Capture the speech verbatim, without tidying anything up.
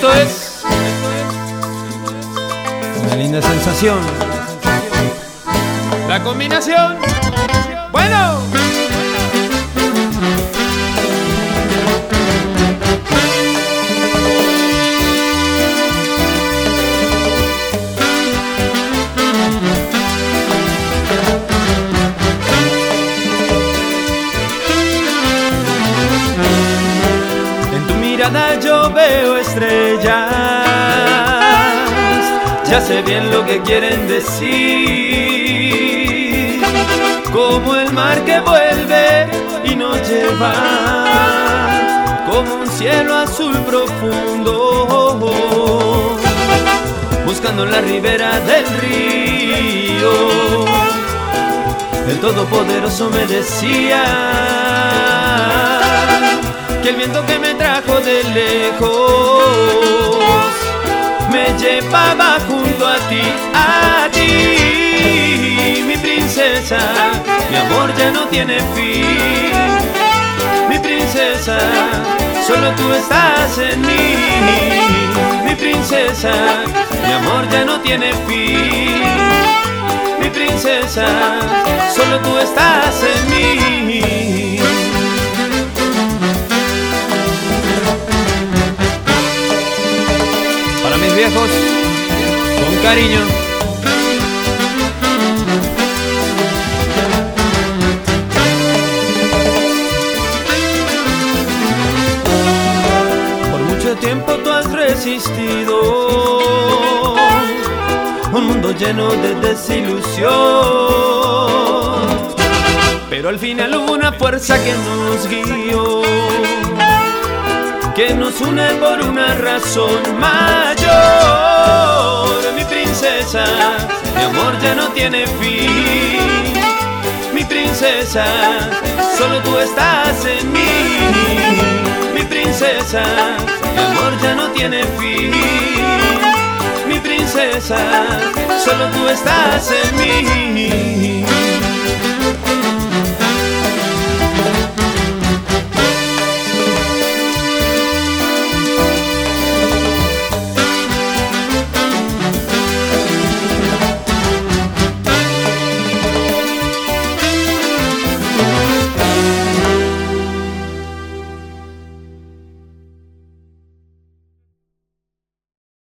Esto es una linda sensación. La combinación. Bueno. Yo veo estrellas, ya sé bien lo que quieren decir, como el mar que vuelve y nos lleva, como un cielo azul profundo, buscando en la ribera del río. El Todopoderoso me decía que el viento que me trajo de lejos me llevaba junto a ti, a ti, mi princesa. Mi amor ya no tiene fin, mi princesa, solo tú estás en mí, mi princesa. Mi amor ya no tiene fin, mi princesa, solo tú estás en mí. Mis viejos, con cariño. Por mucho tiempo tú has resistido un mundo lleno de desilusión, pero al final hubo una fuerza que nos guió, que nos une por una razón mayor. Mi princesa, mi amor ya no tiene fin, mi princesa, solo tú estás en mí, mi princesa. Mi amor ya no tiene fin, mi princesa, solo tú estás en mí.